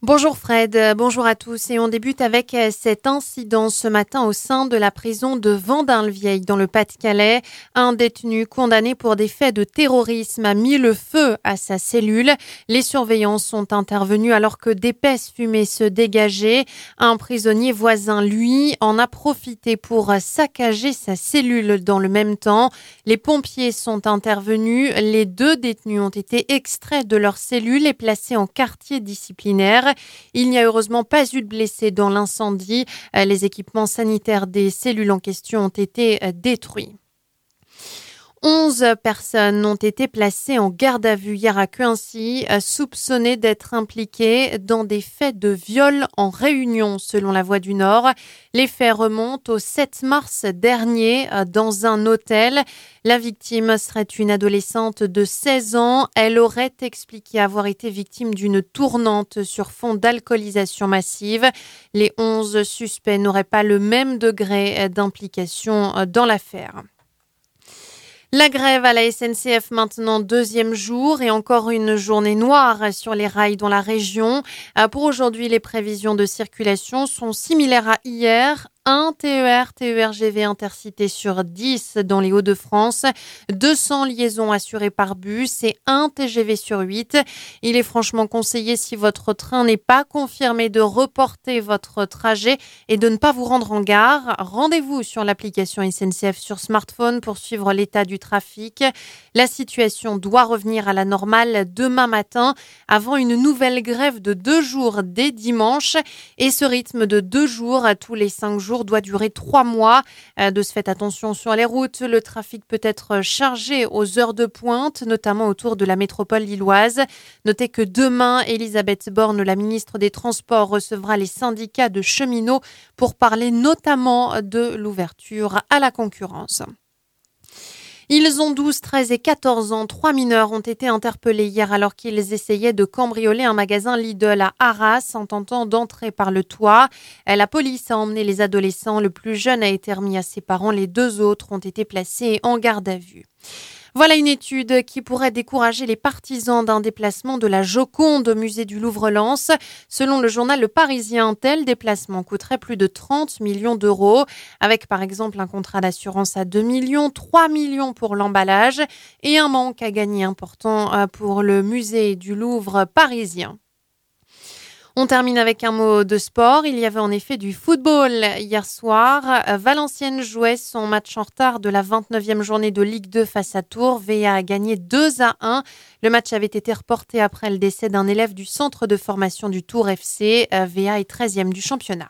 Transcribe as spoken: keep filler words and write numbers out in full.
Bonjour Fred, euh, bonjour à tous et on débute avec euh, cet incident ce matin au sein de la prison de Vendin-le-Vieil dans le Pas-de-Calais. Un détenu condamné pour des faits de terrorisme a mis le feu à sa cellule. Les surveillants sont intervenus alors que d'épaisses fumées se dégageaient. Un prisonnier voisin, lui, en a profité pour saccager sa cellule dans le même temps. Les pompiers sont intervenus. Les deux détenus ont été extraits de leur cellule et placés en quartier disciplinaire. Il n'y a heureusement pas eu de blessés dans l'incendie. Les équipements sanitaires des cellules en question ont été détruits. Onze personnes ont été placées en garde à vue hier à Cuincy, soupçonnées d'être impliquées dans des faits de viol en Réunion, selon la Voix du Nord. Les faits remontent au sept mars dernier dans un hôtel. La victime serait une adolescente de seize ans. Elle aurait expliqué avoir été victime d'une tournante sur fond d'alcoolisation massive. Les onze suspects n'auraient pas le même degré d'implication dans l'affaire. La grève à la S N C F maintenant deuxième jour et encore une journée noire sur les rails dans la région. Pour aujourd'hui, les prévisions de circulation sont similaires à hier. Un T E R, T E R G V intercité sur dix dans les Hauts-de-France, deux cents liaisons assurées par bus et un T G V sur huit. Il est franchement conseillé, si votre train n'est pas confirmé, de reporter votre trajet et de ne pas vous rendre en gare. Rendez-vous sur l'application S N C F sur smartphone pour suivre l'état du trafic. La situation doit revenir à la normale demain matin avant une nouvelle grève de deux jours dès dimanche. Et ce rythme de deux jours à tous les cinq jours doit durer trois mois. De ce fait, attention sur les routes. Le trafic peut être chargé aux heures de pointe, notamment autour de la métropole lilloise. Notez que demain, Elisabeth Borne, la ministre des Transports, recevra les syndicats de cheminots pour parler notamment de l'ouverture à la concurrence. Ils ont douze, treize et quatorze ans. Trois mineurs ont été interpellés hier alors qu'ils essayaient de cambrioler un magasin Lidl à Arras en tentant d'entrer par le toit. La police a emmené les adolescents. Le plus jeune a été remis à ses parents. Les deux autres ont été placés en garde à vue. Voilà une étude qui pourrait décourager les partisans d'un déplacement de la Joconde au musée du Louvre-Lens. Selon le journal Le Parisien, un tel déplacement coûterait plus de trente millions d'euros, avec par exemple un contrat d'assurance à deux millions, trois millions pour l'emballage et un manque à gagner important pour le musée du Louvre parisien. On termine avec un mot de sport. Il y avait en effet du football hier soir. Valenciennes jouait son match en retard de la vingt-neuvième journée de Ligue deux face à Tours. V A a gagné deux à un. Le match avait été reporté après le décès d'un élève du centre de formation du Tours F C. V A est treizième du championnat.